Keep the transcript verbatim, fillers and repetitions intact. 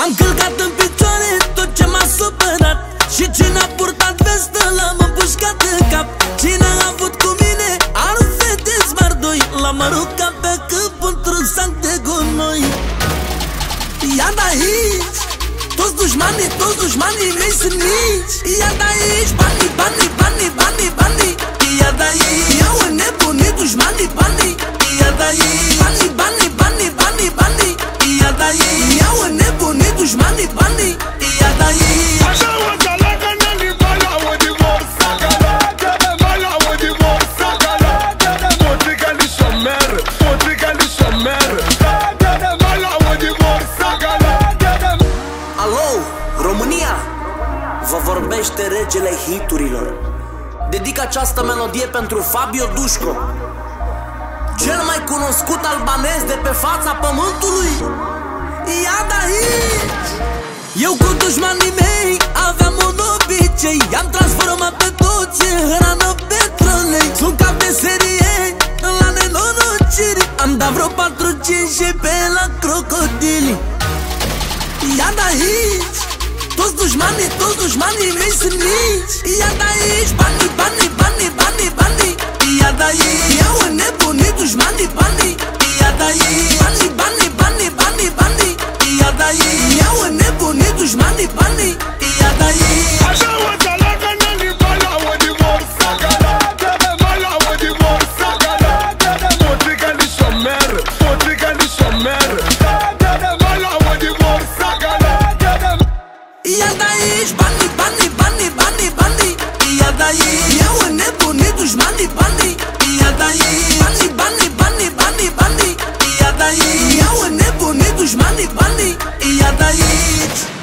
M-am călcat în picioare tot ce m-a supărat, și cine a purtat vestă l-am împușcat în cap. Cine a avut cu mine are fete smardoi, l-am aruncat pe câmp într-un sac de gunoi. Ia de aici, toți dușmanii, toți dușmanii mei sunt mici. Ia de aici, banii, banii, banii, banii, banii. Ia de aici, i-au înnebunit dușmanii banii. Ia de aici, banii, banii, banii, banii, banii. Ia de aici, i-au înnebunit dușmanii banii. Ia de aici. Așa o înțelegă neni, bala o divorța, bala o divorța, potrica li șomer, potrica li șomer, bala o divorța. Alo, România! Vă vorbește regele hiturilor. Dedic această melodie pentru Fabio Dușco, cel mai cunoscut albanez de pe fața pământului. Ia de aici! Eu cu dușmanii mei aveam un obicei, i-am transformat pe toți în hrană petrolei. Sunt cap de serie la nenorociri, am dat vreo patru cinci pe la crocodili. Ia de aici, toți dușmanii, toți dușmanii mei sunt mici. Ia de aici, banii, banii, banii, banii, banii. Ia de aici, i-au înnebunit dușmanii banii. Ia de aici, banii, banii, banii, banii, banii. Ia de aici, i-au înnebunit dușmanii banii. Ia de aici. Așa o înțelegă neni, bala o divorța, bala o divorța, potrica li șomer, potrica li șomer, bala o divorța. Ia de aici, banii, banii, banii, banii, banii. Ia de aici, i-au înnebunit dușmanii banii. Ia de aici, banii, banii, banii, banii, banii. Ia de aici, i-au înnebunit dușmanii banii. Ia de aici.